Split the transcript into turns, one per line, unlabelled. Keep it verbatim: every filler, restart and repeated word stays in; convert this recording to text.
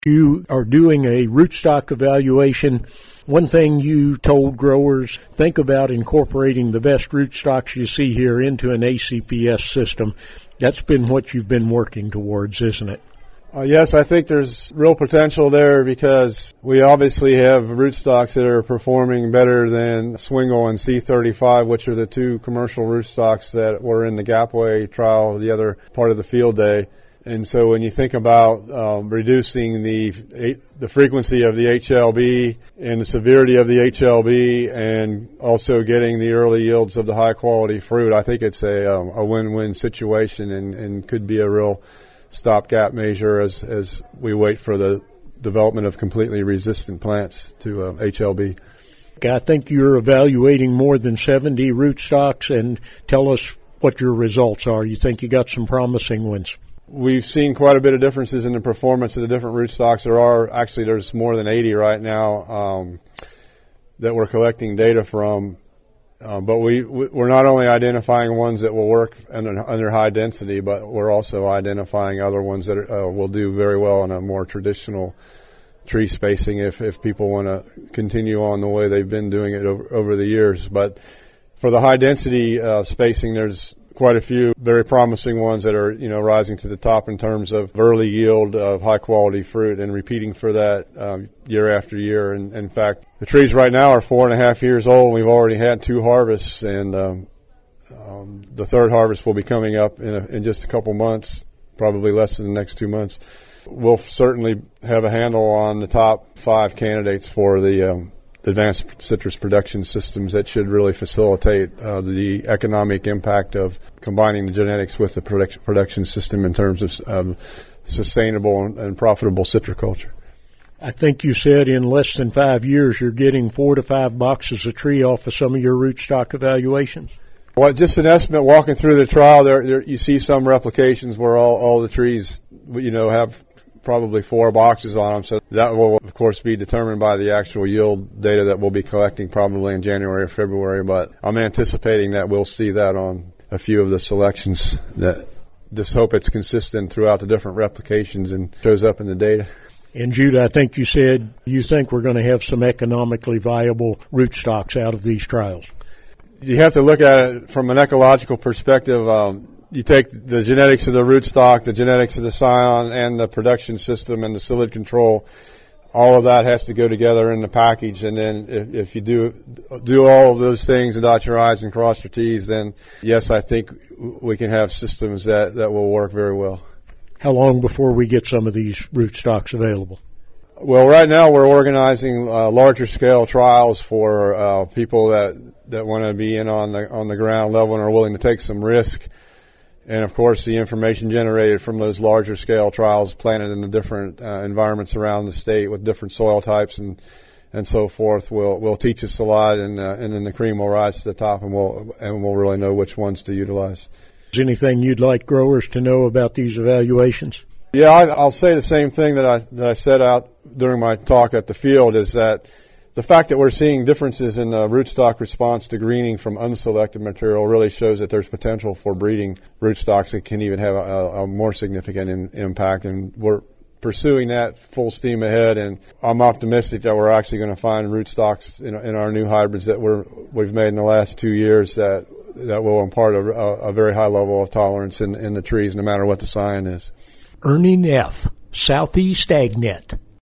You are doing a rootstock evaluation. One thing you told growers, think about incorporating the best rootstocks you see here into an A C P S system. That's been what you've been working towards, isn't it?
Uh, yes, I think there's real potential there because we obviously have rootstocks that are performing better than Swingle and C thirty-five, which are the two commercial rootstocks that were in the Gapway trial, the other part of the field day. And so when you think about um, reducing the the frequency of the H L B and the severity of the H L B and also getting the early yields of the high-quality fruit, I think it's a, um, a win-win situation and, and could be a real stopgap measure as, as we wait for the development of completely resistant plants to uh, H L B.
I think you're evaluating more than seventy rootstocks, and tell us what your results are. You think you got some promising ones?
We've seen quite a bit of differences in the performance of the different rootstocks. There are actually there's more than eighty right now um, that we're collecting data from. Uh, but we we're not only identifying ones that will work under, under high density, but we're also identifying other ones that are, uh, will do very well in a more traditional tree spacing if if people want to continue on the way they've been doing it over, over the years. But for the high density uh, spacing, there's quite a few very promising ones that are, you know, rising to the top in terms of early yield of high quality fruit and repeating for that um, year after year. And in fact, the trees right now are four and a half years old. And we've already had two harvests, and um, um, the third harvest will be coming up in, a, in just a couple months, probably less than the next two months. We'll certainly have a handle on the top five candidates for the um, advanced citrus production systems that should really facilitate uh, the economic impact of combining the genetics with the production, production system in terms of um, sustainable and, and profitable citriculture.
I think you said in less than five years you're getting four to five boxes a tree off of some of your rootstock evaluations.
Well, just an estimate. Walking through the trial, there, there you see some replications where all, all the trees, you know, have probably four boxes on them. So that will, of course, be determined by the actual yield data that we'll be collecting probably in January or February. But I'm anticipating that we'll see that on a few of the selections. That just hope it's consistent throughout the different replications and shows up in the data.
And Judah, I think you said you think we're going to have some economically viable rootstocks out of these trials.
You have to look at it from an ecological perspective. Um, You take the genetics of the rootstock, the genetics of the scion, and the production system and the psyllid control. All of that has to go together in the package. And then if, if you do do all of those things and dot your I's and cross your T's, then yes, I think we can have systems that, that will work very well.
How long before we get some of these rootstocks available?
Well, right now we're organizing uh, larger scale trials for uh, people that, that want to be in on the on the ground level and are willing to take some risk. And, of course, the information generated from those larger scale trials planted in the different uh, environments around the state with different soil types and and so forth will will teach us a lot, and uh, and then the cream will rise to the top, and we'll and we'll really know which ones to utilize.
Is there anything you'd like growers to know about these evaluations?
Yeah, I, I'll say the same thing that I that I set out during my talk at the field, is that the fact that we're seeing differences in the rootstock response to greening from unselected material really shows that there's potential for breeding rootstocks that can even have a, a more significant in, impact. And we're pursuing that full steam ahead. And I'm optimistic that we're actually going to find rootstocks in, in our new hybrids that we're, we've made in the last two years that that will impart a, a very high level of tolerance in, in the trees, no matter what the scion is.
Ernie Neff, Southeast AgNet.